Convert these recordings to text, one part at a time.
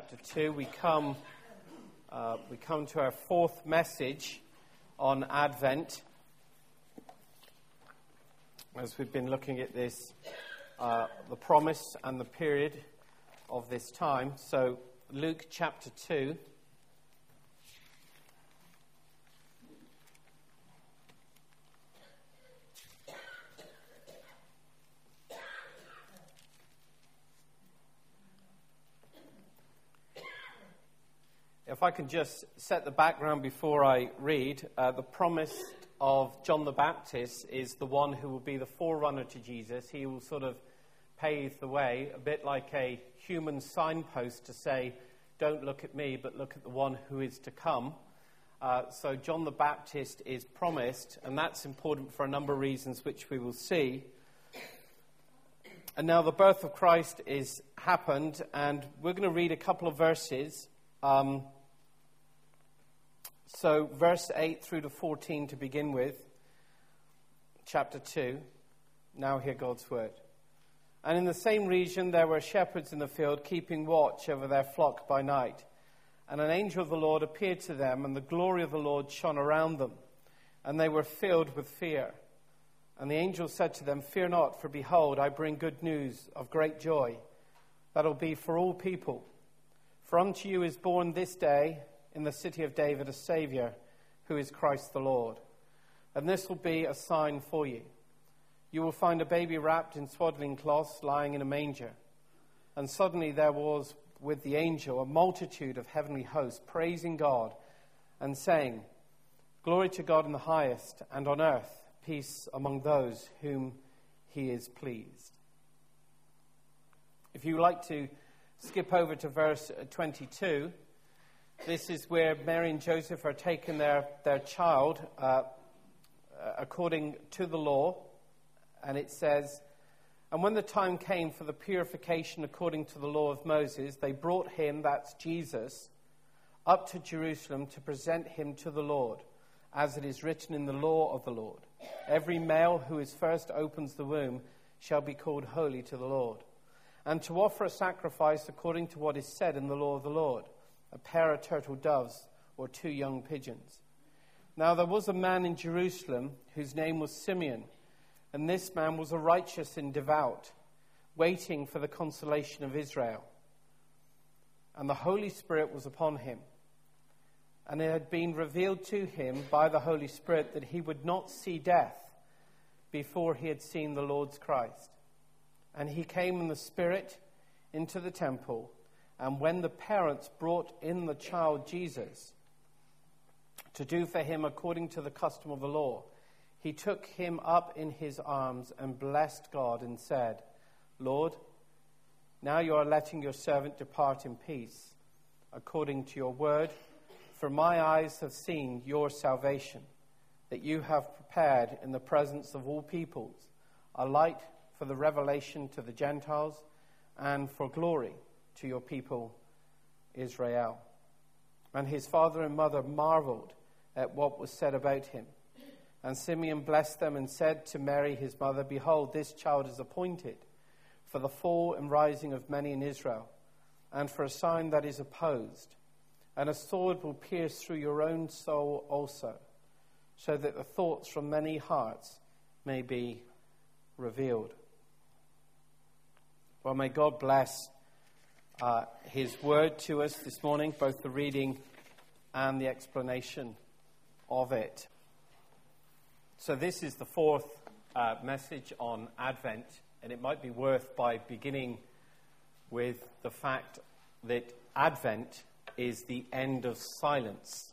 chapter 2. We come to our fourth message on Advent. As we've been looking at this, the promise and the period of this time. So, Luke chapter 2. If I can just set the background before I read, the promise of John the Baptist is the one who will be the forerunner to Jesus. He will sort of pave the way, a bit like a human signpost to say, don't look at me, but look at the one who is to come. So John the Baptist is promised, and that's important for a number of reasons, which we will see. And now the birth of Christ is happened, and we're going to read a couple of verses. So verse 8 through to 14 to begin with, chapter 2. Now hear God's word. And in the same region there were shepherds in the field, keeping watch over their flock by night. And an angel of the Lord appeared to them, and the glory of the Lord shone around them. And they were filled with fear. And the angel said to them, "Fear not, for behold, I bring good news of great joy, that will be for all people. For unto you is born this day in the city of David a Saviour, who is Christ the Lord. And this will be a sign for you. You will find a baby wrapped in swaddling cloths, lying in a manger." And suddenly there was with the angel a multitude of heavenly hosts, praising God and saying, "Glory to God in the highest, and on earth peace among those whom he is pleased." If you would like to skip over to verse 22, this is where Mary and Joseph are taking their child according to the law. And it says, "And when the time came for the purification according to the law of Moses, they brought him," that's Jesus, "up to Jerusalem to present him to the Lord, as it is written in the law of the Lord. Every male who is first opens the womb shall be called holy to the Lord. And to offer a sacrifice according to what is said in the law of the Lord, a pair of turtle doves or 2 young pigeons. Now there was a man in Jerusalem whose name was Simeon, and this man was a righteous and devout, waiting for the consolation of Israel. And the Holy Spirit was upon him. And it had been revealed to him by the Holy Spirit that he would not see death before he had seen the Lord's Christ. And he came in the Spirit into the temple. And when the parents brought in the child Jesus to do for him according to the custom of the law, he took him up in his arms and blessed God and said, "Lord, now you are letting your servant depart in peace, according to your word. For my eyes have seen your salvation, that you have prepared in the presence of all peoples, a light for the revelation to the Gentiles, and for glory to your people Israel." And his father and mother marveled at what was said about him. And Simeon blessed them and said to Mary his mother, "Behold, this child is appointed for the fall and rising of many in Israel, and for a sign that is opposed. And a sword will pierce through your own soul also, so that the thoughts from many hearts may be revealed." Well, may God bless his word to us this morning, both the reading and the explanation of it. So this is the fourth message on Advent, and it might be worth by beginning with the fact that Advent is the end of silence.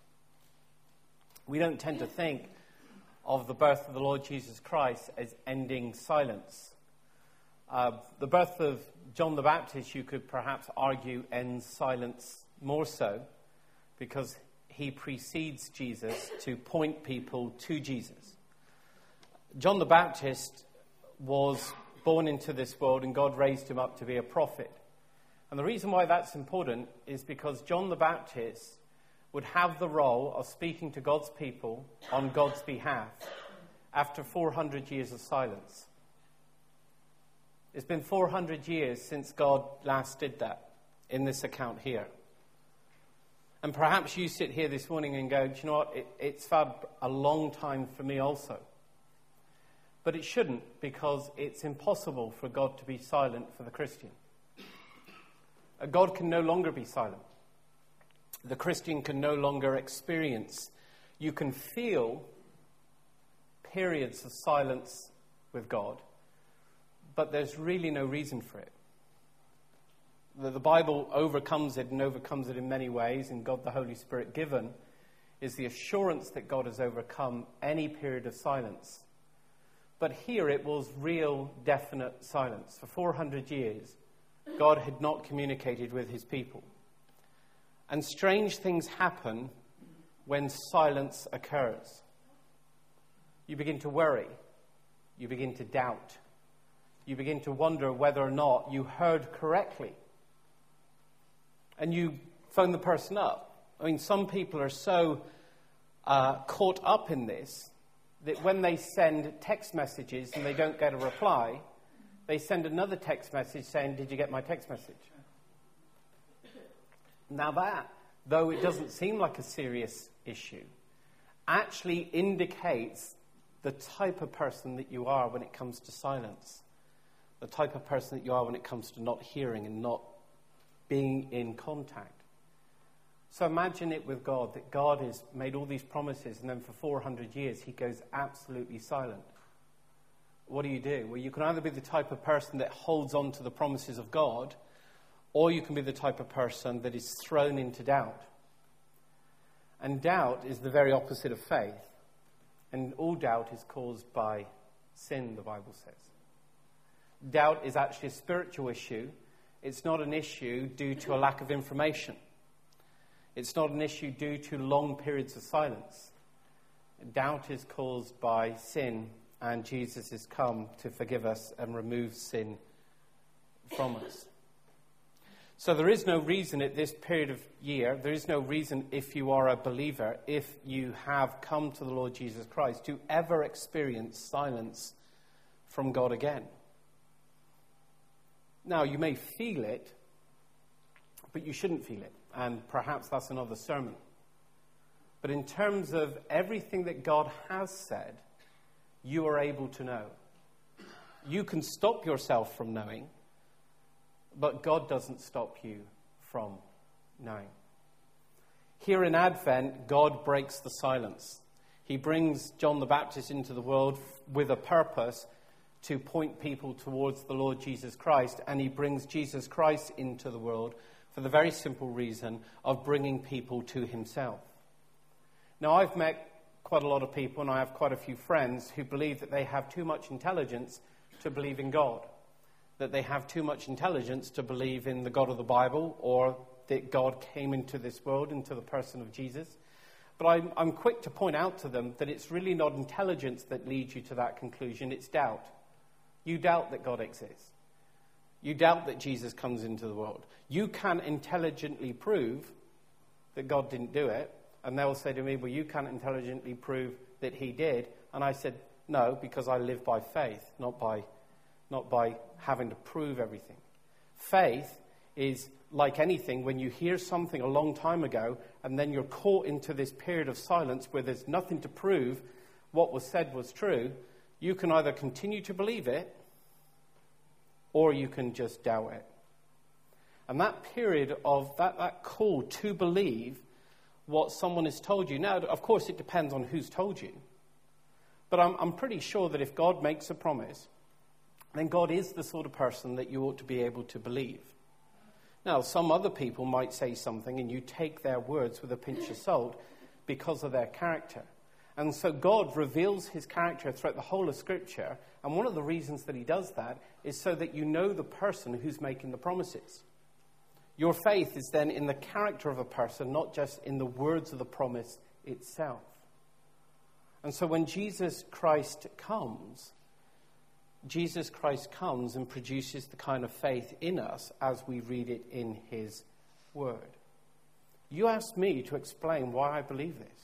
We don't tend to think of the birth of the Lord Jesus Christ as ending silence. The birth of John the Baptist, you could perhaps argue, ends silence more so, because he precedes Jesus to point people to Jesus. John the Baptist was born into this world, and God raised him up to be a prophet. And the reason why that's important is because John the Baptist would have the role of speaking to God's people on God's behalf after 400 years of silence. It's been 400 years since God last did that. in this account here. And perhaps you sit here this morning and go, do you know what, it's felt a long time for me also. But it shouldn't, because it's impossible for God to be silent for the Christian. God can no longer be silent. The Christian can no longer experience. You can feel periods of silence with God, but there's really no reason for it. The Bible overcomes it and overcomes it in many ways, and God the Holy Spirit given is the assurance that God has overcome any period of silence. But here it was real, definite silence. For 400 years, God had not communicated with his people. And strange things happen when silence occurs. You begin to worry. You begin to doubt. You begin to wonder whether or not you heard correctly. And you phone the person up. I mean, some people are so caught up in this that when they send text messages and they don't get a reply, they send another text message saying, "Did you get my text message?" Now that, though it doesn't seem like a serious issue, actually indicates the type of person that you are when it comes to silence. The type of person that you are when it comes to not hearing and not being in contact. So imagine it with God, that God has made all these promises and then for 400 years he goes absolutely silent. What do? Well, you can either be the type of person that holds on to the promises of God, or you can be the type of person that is thrown into doubt. And doubt is the very opposite of faith. And all doubt is caused by sin, the Bible says. Doubt is actually a spiritual issue. It's not an issue due to a lack of information. It's not an issue due to long periods of silence. Doubt is caused by sin, and Jesus has come to forgive us and remove sin from us. So there is no reason at this period of year, there is no reason if you are a believer, if you have come to the Lord Jesus Christ, to ever experience silence from God again. Now, you may feel it, but you shouldn't feel it. And perhaps that's another sermon. But in terms of everything that God has said, you are able to know. You can stop yourself from knowing, but God doesn't stop you from knowing. Here in Advent, God breaks the silence. He brings John the Baptist into the world with a purpose to point people towards the Lord Jesus Christ, and he brings Jesus Christ into the world for the very simple reason of bringing people to himself. Now, I've met quite a lot of people, and I have quite a few friends who believe that they have too much intelligence to believe in God, that they have too much intelligence to believe in the God of the Bible, or that God came into this world, into the person of Jesus. But I'm quick to point out to them that it's really not intelligence that leads you to that conclusion, it's doubt. You doubt that God exists. You doubt that Jesus comes into the world. You can intelligently prove that God didn't do it, and they'll say to me, well, you can't intelligently prove that he did. And I said, no, because I live by faith, not by having to prove everything. Faith is like anything. When you hear something a long time ago, and then you're caught into this period of silence where there's nothing to prove what was said was true, you can either continue to believe it, or you can just doubt it. And that period of that call to believe what someone has told you. Now, of course, it depends on who's told you. But I'm pretty sure that if God makes a promise, then God is the sort of person that you ought to be able to believe. Now, some other people might say something and you take their words with a pinch of salt because of their character. And so God reveals his character throughout the whole of Scripture. And one of the reasons that he does that is so that you know the person who's making the promises. Your faith is then in the character of a person, not just in the words of the promise itself. And so when Jesus Christ comes and produces the kind of faith in us as we read it in his word. You asked me to explain why I believe this.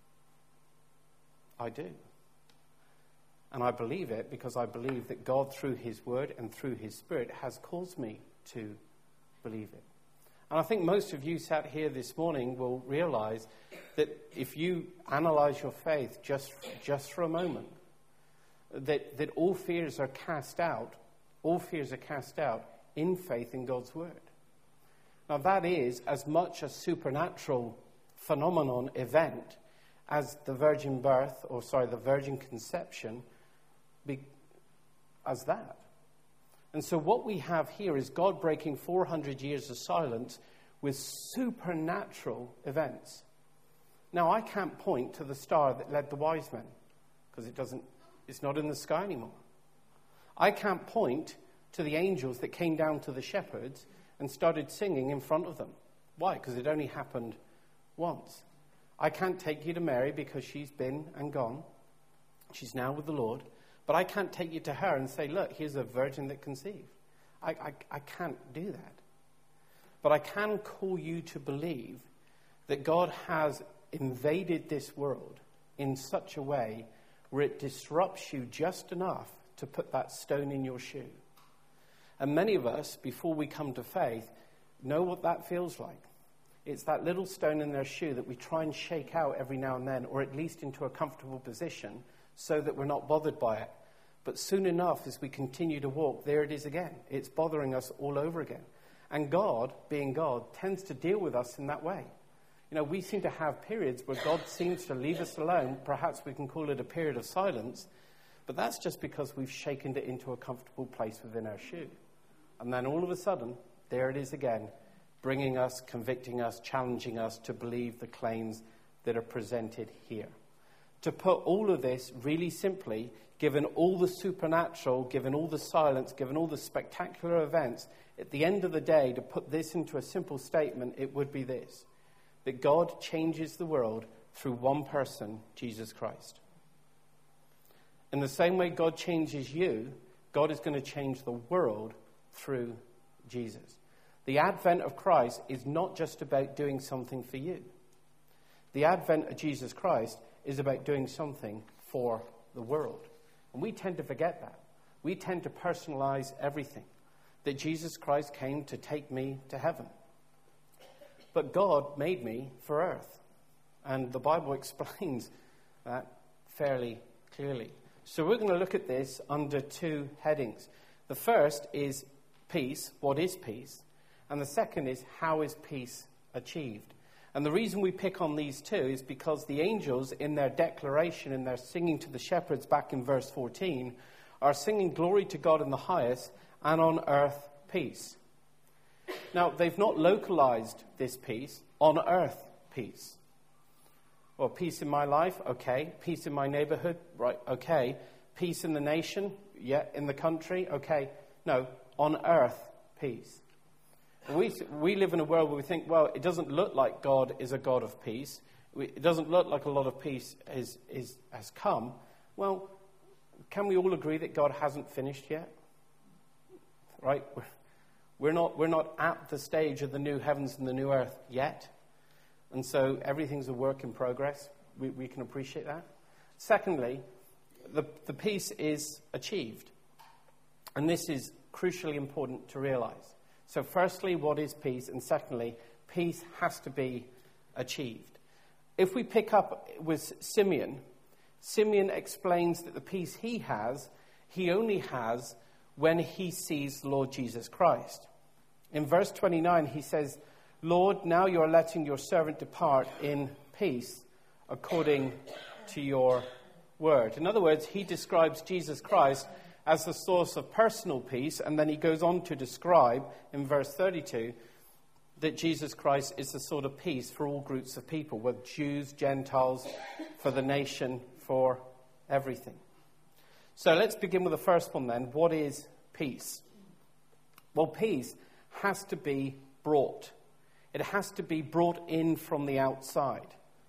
I do. And I believe it because I believe that God, through his word and through his Spirit, has caused me to believe it. And I think most of you sat here this morning will realize that if you analyze your faith just for a moment, that all fears are cast out in faith in God's word. Now that is as much a supernatural phenomenon event as the virgin conception as that. And so what we have here is God breaking 400 years of silence with supernatural events. Now, I can't point to the star that led the wise men because it's not in the sky anymore. I can't point to the angels that came down to the shepherds and started singing in front of them. Why? Because it only happened once. I can't take you to Mary because she's been and gone. She's now with the Lord. But I can't take you to her and say, look, here's a virgin that conceived. I can't do that. But I can call you to believe that God has invaded this world in such a way where it disrupts you just enough to put that stone in your shoe. And many of us, before we come to faith, know what that feels like. It's that little stone in their shoe that we try and shake out every now and then, or at least into a comfortable position, so that we're not bothered by it. But soon enough, as we continue to walk, there it is again. It's bothering us all over again. And God, being God, tends to deal with us in that way. You know, we seem to have periods where God seems to leave us alone. Perhaps we can call it a period of silence. But that's just because we've shaken it into a comfortable place within our shoe. And then all of a sudden, there it is again, bringing us, convicting us, challenging us to believe the claims that are presented here. To put all of this really simply, given all the supernatural, given all the silence, given all the spectacular events, at the end of the day, to put this into a simple statement, it would be this: that God changes the world through one person, Jesus Christ. In the same way God changes you, God is going to change the world through Jesus. The advent of Christ is not just about doing something for you. The advent of Jesus Christ is about doing something for the world. And we tend to forget that. We tend to personalize everything. That Jesus Christ came to take me to heaven. But God made me for earth. And the Bible explains that fairly clearly. So we're going to look at this under two headings. The first is peace. What is peace? And the second is, how is peace achieved? And the reason we pick on these two is because the angels, in their declaration, in their singing to the shepherds back in verse 14, are singing glory to God in the highest, and on earth peace. Now, they've not localized this peace, on earth peace. Well, peace in my life, okay. Peace in my neighborhood, right, okay. Peace in the nation, yeah, in the country, okay. No, on earth peace. We live in a world where we think, well, it doesn't look like God is a God of peace. It doesn't look like a lot of peace has come. Well, can we all agree that God hasn't finished yet? Right? We're not at the stage of the new heavens and the new earth yet. And so everything's a work in progress. We can appreciate that. Secondly, the peace is achieved. And this is crucially important to realize. So firstly, what is peace? And secondly, peace has to be achieved. If we pick up with Simeon explains that the peace he only has when he sees the Lord Jesus Christ. In verse 29, he says, Lord, now you are letting your servant depart in peace according to your word. In other words, he describes Jesus Christ as the source of personal peace, and then he goes on to describe in verse 32 that Jesus Christ is the sort of peace for all groups of people, with Jews, Gentiles, for the nation, for everything. So let's begin with the first one then. What is peace? Well, peace has to be brought. It has to be brought in from the outside.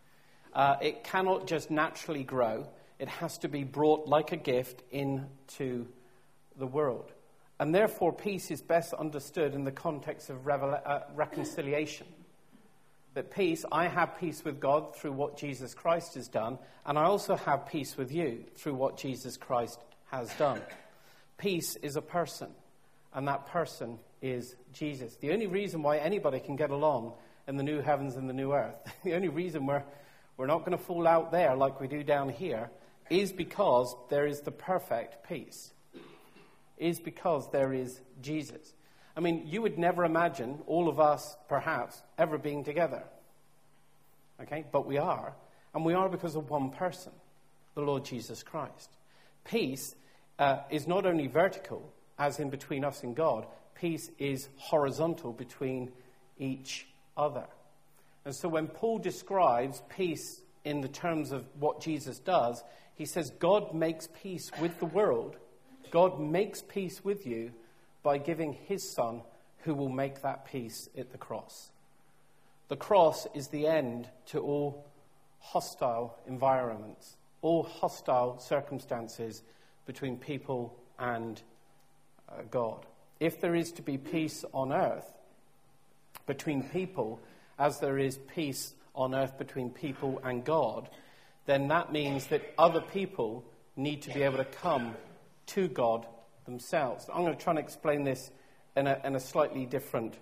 It cannot just naturally grow. It has to be brought like a gift into the world. And therefore, peace is best understood in the context of reconciliation. That peace, I have peace with God through what Jesus Christ has done, and I also have peace with you through what Jesus Christ has done. Peace is a person, and that person is Jesus. The only reason why anybody can get along in the new heavens and the new earth, the only reason we're not going to fall out there like we do down here, is because there is the perfect peace. Is because there is Jesus. I mean, you would never imagine all of us, perhaps, ever being together. Okay? But we are. And we are because of one person, the Lord Jesus Christ. Peace is not only vertical, as in between us and God. Peace is horizontal between each other. And so when Paul describes peace in the terms of what Jesus does, he says God makes peace with the world. God makes peace with you by giving his Son, who will make that peace at the cross. The cross is the end to all hostile environments, all hostile circumstances between people and God. If there is to be peace on earth between people, as there is peace on earth between people and God, then that means that other people need to be able to come to God themselves. I'm going to try and explain this in a slightly different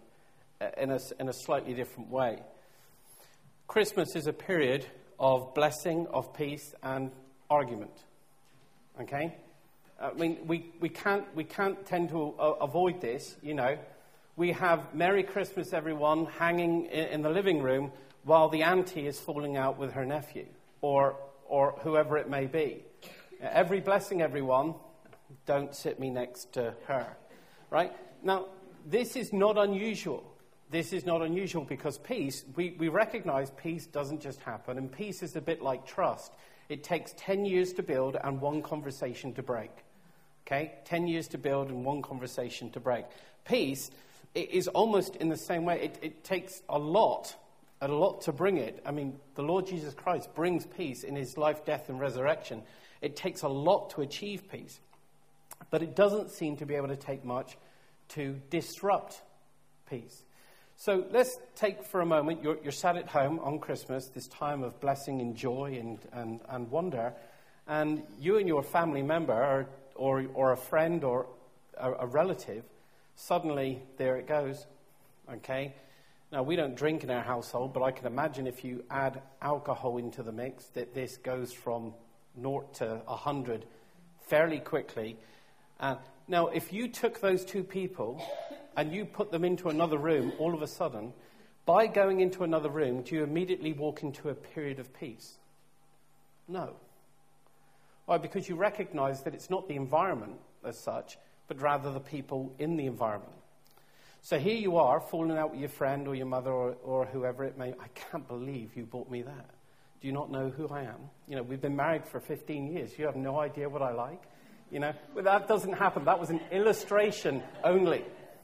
way. Christmas is a period of blessing, of peace, and argument. Okay? I mean, we can't tend to avoid this. You know, we have "Merry Christmas, everyone" hanging in the living room while the auntie is falling out with her nephew, or whoever it may be. "Every blessing, everyone. Don't sit me next to her." Right? Now, this is not unusual. This is not unusual because peace, we recognize peace doesn't just happen, and peace is a bit like trust. It takes 10 years to build and one conversation to break. Okay? 10 years to build and one conversation to break. Peace is almost in the same way. It takes a lot to bring it. I mean, the Lord Jesus Christ brings peace in his life, death, and resurrection. It takes a lot to achieve peace. But it doesn't seem to be able to take much to disrupt peace. So let's take for a moment, you're sat at home on Christmas, this time of blessing and joy and wonder, and you and your family member or a friend or a relative, suddenly there it goes. Okay? Now, we don't drink in our household, but I can imagine if you add alcohol into the mix, that this goes from 0 to 100 fairly quickly. Now, if you took those two people and you put them into another room, all of a sudden, by going into another room, do you immediately walk into a period of peace? No. Why? Because you recognize that it's not the environment as such, but rather the people in the environment. So here you are, falling out with your friend or your mother or whoever it may be. I can't believe you bought me that. Do you not know who I am? You know, we've been married for 15 years. You have no idea what I like. You know, well, that doesn't happen. That was an illustration only.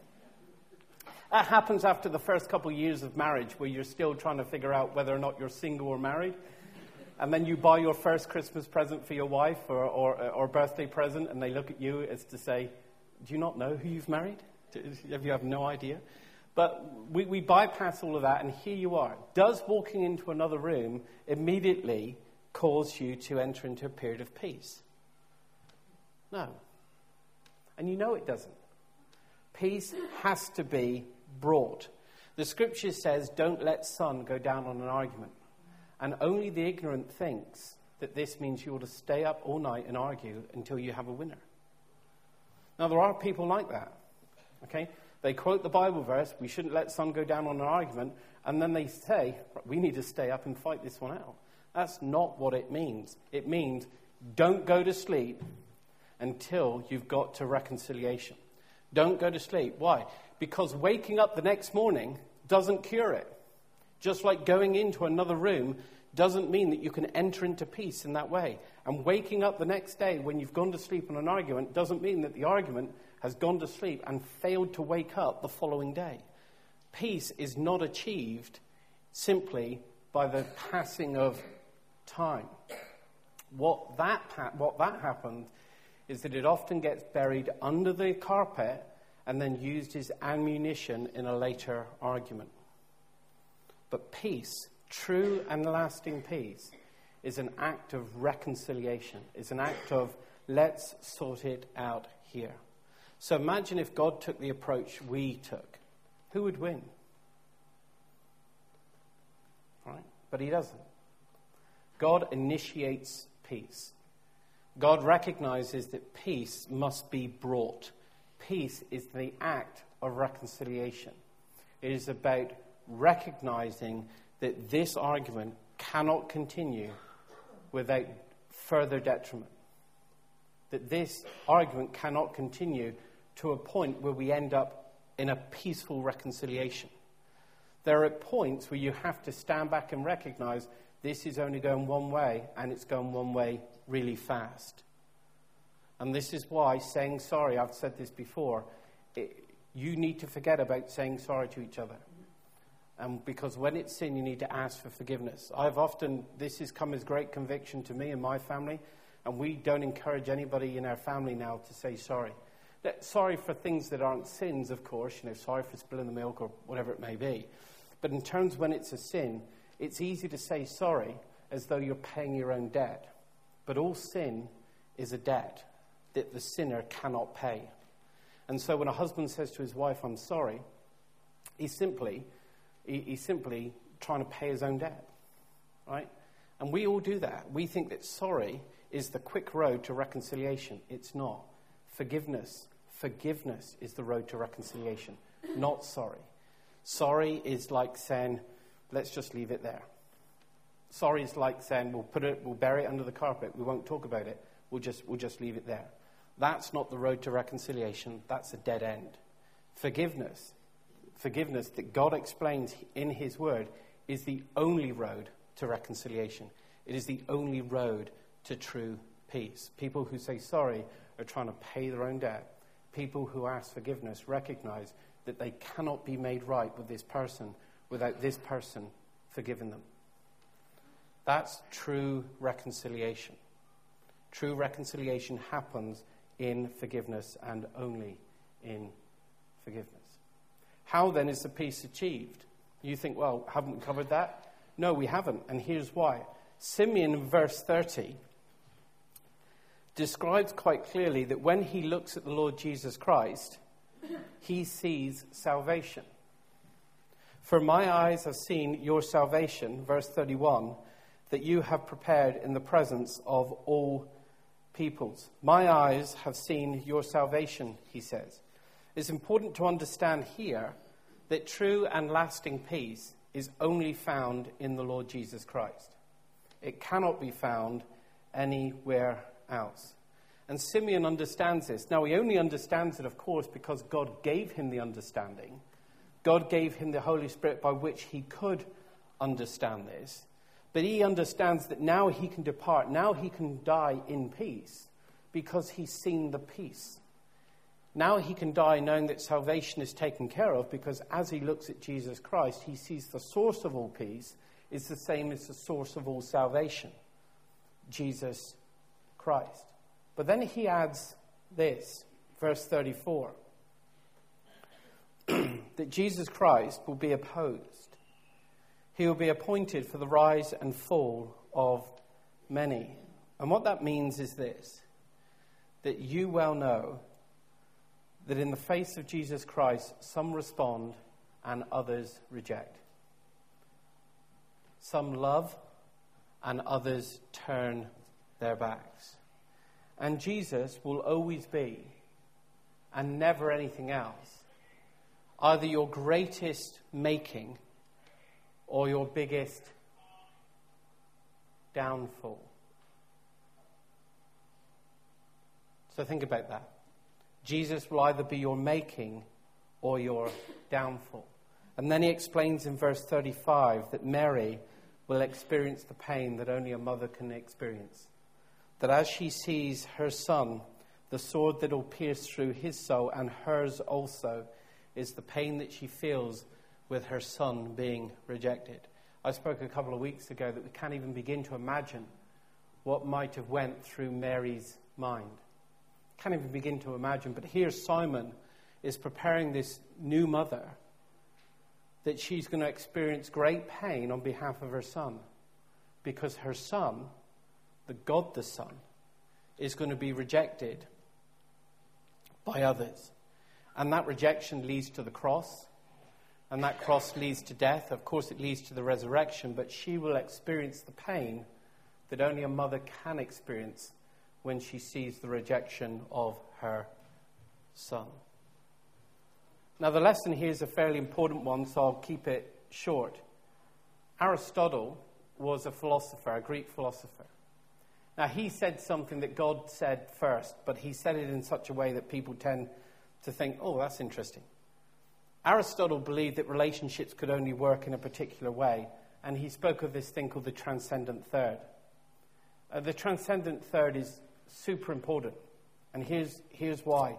That happens after the first couple of years of marriage where you're still trying to figure out whether or not you're single or married. And then you buy your first Christmas present for your wife or birthday present, and they look at you as to say, do you not know who you've married? You have no idea? But we bypass all of that, and here you are. Does walking into another room immediately cause you to enter into a period of peace? No. And you know it doesn't. Peace has to be brought. The scripture says, don't let sun go down on an argument. And only the ignorant thinks that this means you ought to stay up all night and argue until you have a winner. Now, there are people like that. Okay? They quote the Bible verse, we shouldn't let sun go down on an argument, and then they say, we need to stay up and fight this one out. That's not what it means. It means don't go to sleep until you've got to reconciliation. Don't go to sleep. Why? Because waking up the next morning doesn't cure it. Just like going into another room doesn't mean that you can enter into peace in that way. And waking up the next day when you've gone to sleep on an argument doesn't mean that the argument has gone to sleep and failed to wake up the following day. Peace is not achieved simply by the passing of time. What that happens is that it often gets buried under the carpet and then used as ammunition in a later argument. But peace, true and lasting peace, is an act of reconciliation. It's an act of let's sort it out here. So imagine if God took the approach we took. Who would win? Right? But he doesn't. God initiates peace. God recognizes that peace must be brought. Peace is the act of reconciliation. It is about recognizing that this argument cannot continue without further detriment. That this argument cannot continue to a point where we end up in a peaceful reconciliation. There are points where you have to stand back and recognize this is only going one way, and it's going one way really fast. And this is why saying sorry, I've said this before, you need to forget about saying sorry to each other. Because when it's sin, you need to ask for forgiveness. This has come as great conviction to me and my family, and we don't encourage anybody in our family now to say sorry. Sorry for things that aren't sins, of course, sorry for spilling the milk or whatever it may be. But in terms when it's a sin, it's easy to say sorry as though you're paying your own debt. But all sin is a debt that the sinner cannot pay. And so when a husband says to his wife, I'm sorry, he's simply trying to pay his own debt, right? And we all do that. We think that sorry is the quick road to reconciliation. It's not. Forgiveness is the road to reconciliation, not sorry. Sorry is like saying, let's just leave it there. Sorry is like saying, we'll bury it under the carpet. We won't talk about it. We'll just leave it there. That's not the road to reconciliation. That's a dead end. Forgiveness that God explains in his word is the only road to reconciliation. It is the only road to true peace. People who say sorry are trying to pay their own debt. People who ask forgiveness recognize that they cannot be made right with this person without this person forgiving them. That's true reconciliation. True reconciliation happens in forgiveness and only in forgiveness. How then is the peace achieved? You think, well, haven't we covered that? No, we haven't, and here's why. Simeon, in verse 30, describes quite clearly that when he looks at the Lord Jesus Christ, he sees salvation. For my eyes have seen your salvation, verse 31, that you have prepared in the presence of all peoples. My eyes have seen your salvation, he says. It's important to understand here that true and lasting peace is only found in the Lord Jesus Christ. It cannot be found anywhere else. And Simeon understands this. Now, he only understands it, of course, because God gave him the understanding. God gave him the Holy Spirit by which he could understand this. But he understands that now he can depart, now he can die in peace, because he's seen the peace. Now he can die knowing that salvation is taken care of, because as he looks at Jesus Christ, he sees the source of all peace is the same as the source of all salvation, Jesus Christ. But then he adds this, verse 34, that Jesus Christ will be opposed. He will be appointed for the rise and fall of many. And what that means is this, that you well know that in the face of Jesus Christ, some respond and others reject. Some love and others turn their backs. And Jesus will always be, and never anything else, either your greatest making or your biggest downfall. So think about that. Jesus will either be your making or your downfall. And then he explains in verse 35 that Mary will experience the pain that only a mother can experience. That as she sees her son, the sword that will pierce through his soul and hers also, is the pain that she feels with her son being rejected. I spoke a couple of weeks ago that we can't even begin to imagine what might have went through Mary's mind. Can't even begin to imagine. But here Simon is preparing this new mother that she's going to experience great pain on behalf of her son, because her son, God the Son, is going to be rejected by others. And that rejection leads to the cross. And that cross leads to death. Of course, it leads to the resurrection. But she will experience the pain that only a mother can experience when she sees the rejection of her son. Now, the lesson here is a fairly important one, so I'll keep it short. Aristotle was a philosopher, a Greek philosopher. Now, he said something that God said first, but he said it in such a way that people tend to think, oh, that's interesting. Aristotle believed that relationships could only work in a particular way, and he spoke of this thing called the transcendent third. The transcendent third is super important, and here's why.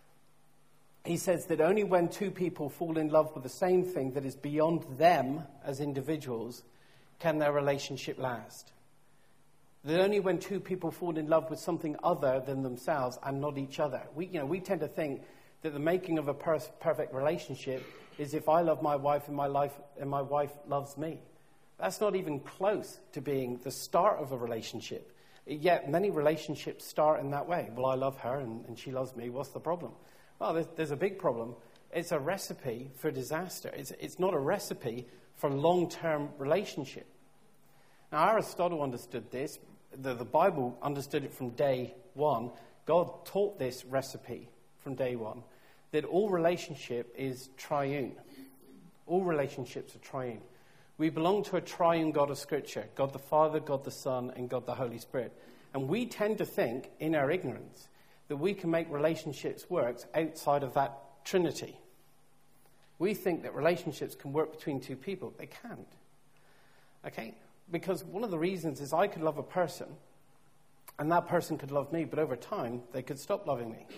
He says that only when two people fall in love with the same thing that is beyond them as individuals can their relationship last. That only when two people fall in love with something other than themselves and not each other. We tend to think that the making of a perfect relationship is if I love my wife and my wife loves me. That's not even close to being the start of a relationship. Yet many relationships start in that way. Well, I love her and she loves me. What's the problem? Well, there's a big problem. It's a recipe for disaster. It's not a recipe for long-term relationship. Now, Aristotle understood this. The Bible understood it from day one. God taught this recipe from day one, that all relationship is triune. All relationships are triune. We belong to a triune God of Scripture, God the Father, God the Son, and God the Holy Spirit. And we tend to think, in our ignorance, that we can make relationships work outside of that Trinity. We think that relationships can work between two people. They can't. Okay? Because one of the reasons is I could love a person, and that person could love me, but over time, they could stop loving me.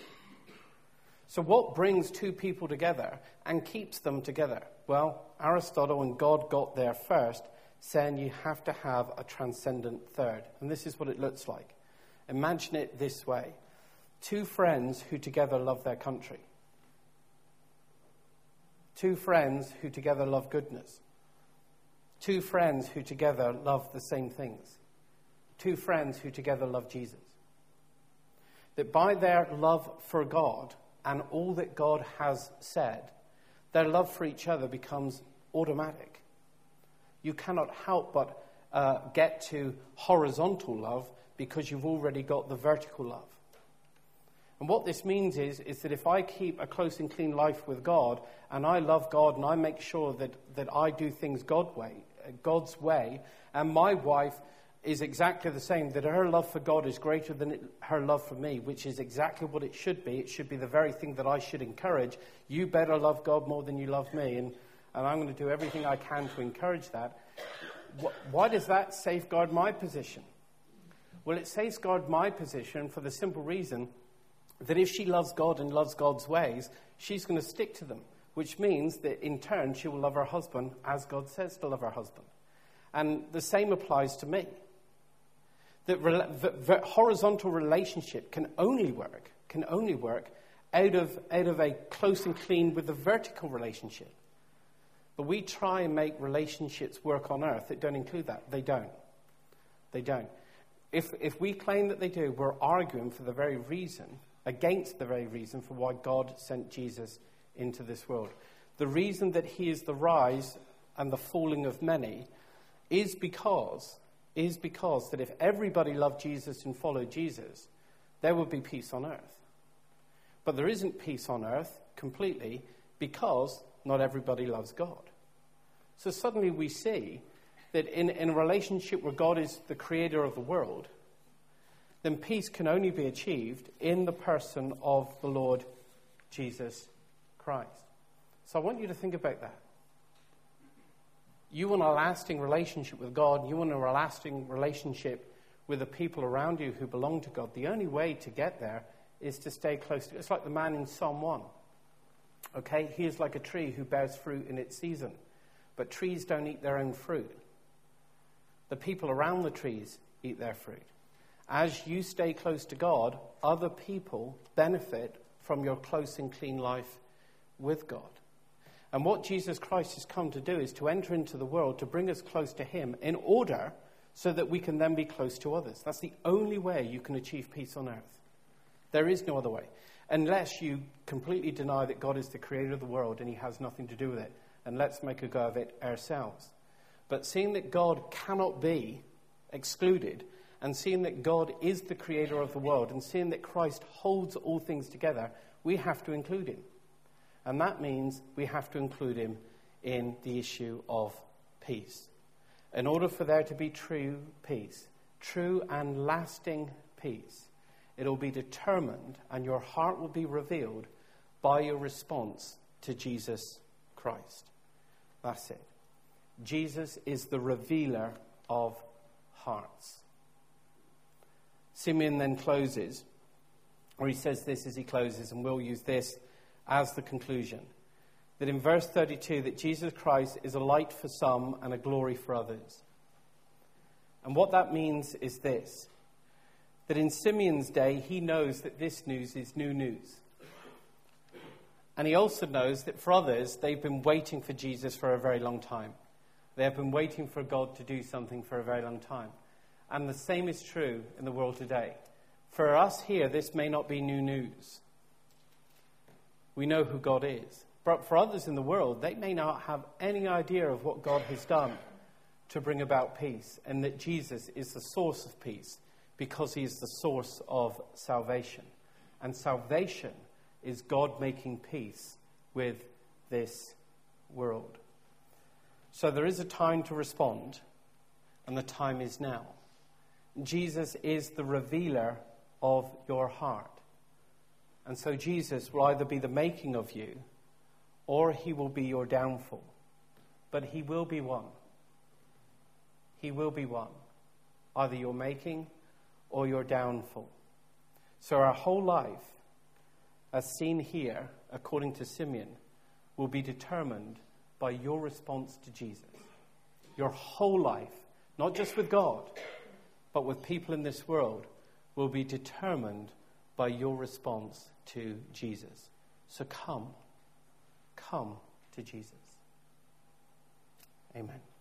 So what brings two people together and keeps them together? Well, Aristotle and God got there first, saying you have to have a transcendent third. And this is what it looks like. Imagine it this way. Two friends who together love their country. Two friends who together love goodness. Two friends who together love the same things. Two friends who together love Jesus. That by their love for God and all that God has said, their love for each other becomes automatic. You cannot help but get to horizontal love because you've already got the vertical love. And what this means is that if I keep a close and clean life with God, and I love God, and I make sure that I do things God's way, and my wife is exactly the same, that her love for God is greater than her love for me, which is exactly what it should be. It should be the very thing that I should encourage. You better love God more than you love me, and I'm going to do everything I can to encourage that. Why does that safeguard my position? Well, it safeguards my position for the simple reason that if she loves God and loves God's ways, she's going to stick to them, which means that in turn she will love her husband as God says to love her husband. And the same applies to me. The horizontal relationship can only work out of a close and clean with the vertical relationship. But we try and make relationships work on earth that don't include that. They don't. If we claim that they do, we're arguing for the very reason, against the very reason for why God sent Jesus into this world. The reason that he is the rise and the falling of many is because that if everybody loved Jesus and followed Jesus, there would be peace on earth. But there isn't peace on earth completely because not everybody loves God. So suddenly we see that in a relationship where God is the creator of the world, then peace can only be achieved in the person of the Lord Jesus Christ. So I want you to think about that. You want a lasting relationship with God. You want a lasting relationship with the people around you who belong to God. The only way to get there is to stay close to it. It's like the man in Psalm 1. Okay, he is like a tree who bears fruit in its season. But trees don't eat their own fruit. The people around the trees eat their fruit. As you stay close to God, other people benefit from your close and clean life with God. And what Jesus Christ has come to do is to enter into the world to bring us close to him in order so that we can then be close to others. That's the only way you can achieve peace on earth. There is no other way. unless you completely deny that God is the creator of the world and he has nothing to do with it. And let's make a go of it ourselves. But seeing that God cannot be excluded, and seeing that God is the creator of the world, and seeing that Christ holds all things together, we have to include him. And that means we have to include him in the issue of peace. In order for there to be true peace, true and lasting peace, it will be determined and your heart will be revealed by your response to Jesus Christ. That's it. Jesus is the revealer of hearts. Simeon then closes, or he says this as he closes, and we'll use this as the conclusion, that in verse 32 that Jesus Christ is a light for some and a glory for others. And what that means is this, that in Simeon's day he knows that this news is new news. And he also knows that for others they've been waiting for Jesus for a very long time. They have been waiting for God to do something for a very long time. And the same is true in the world today. For us here, this may not be new news. We know who God is. But for others in the world, they may not have any idea of what God has done to bring about peace, and that Jesus is the source of peace because he is the source of salvation. And salvation is God making peace with this world. So there is a time to respond, and the time is now. Jesus is the revealer of your heart. And so Jesus will either be the making of you, or he will be your downfall. But he will be one. He will be one. Either your making or your downfall. So our whole life, as seen here, according to Simeon, will be determined by your response to Jesus. Your whole life, not just with God, but with people in this world, will be determined by your response to Jesus. So come to Jesus. Amen.